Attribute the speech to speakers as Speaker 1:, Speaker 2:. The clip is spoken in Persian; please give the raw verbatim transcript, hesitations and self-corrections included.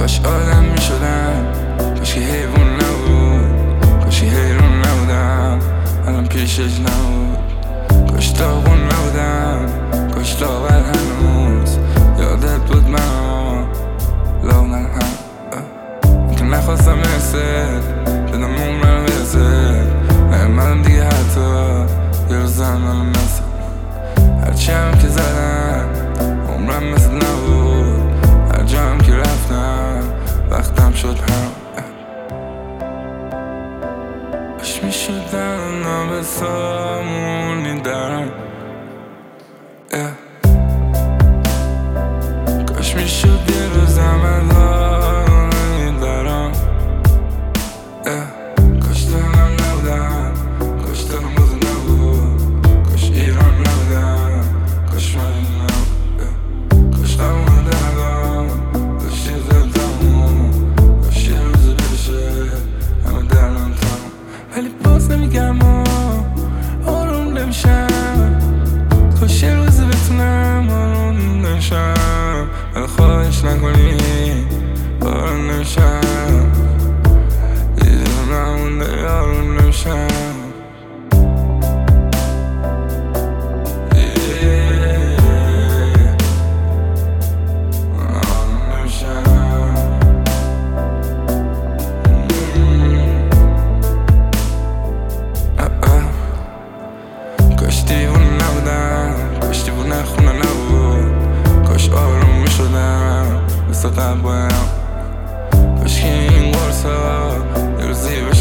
Speaker 1: کاش آدم میشدم، کاش که حیوان نبود، کاش که حیران نبودم الان پیشش نبود. کاش داغون نبودم، کاش داور هنوز یادت بود من لاغر هم. که نخواستم مثل بدم عمرم برسه، نیومدم دیگه حتی یه روز زنم مثل هرچی هم که زدم عمرم مثل نبود. هر جا هم که رفتم وقتم شد هم. کاش میشد الان به سامونی درم، کاش میشد یه روزم الان دارم. کاش دارم نبودم، کاش دارم بازه نبود، کاش ایران نبودم، کاش من نبود، کاش قبول دردم، کاش یه زدم، کاش یه روز بشه همه دردم تمام. ولی باز نمیگم آروم نمیشم، کاش یه روز بتونم آروم نمیشم. ولی خواهش نکنی آروم نمیشم، دیدم نمونده آروم نمیشم. کاش دیوونه نبودم، کاش دیوونه خونه نبود، کاش آروم میشدم مثل قبل بایم. کاش که این قرصا یه روزی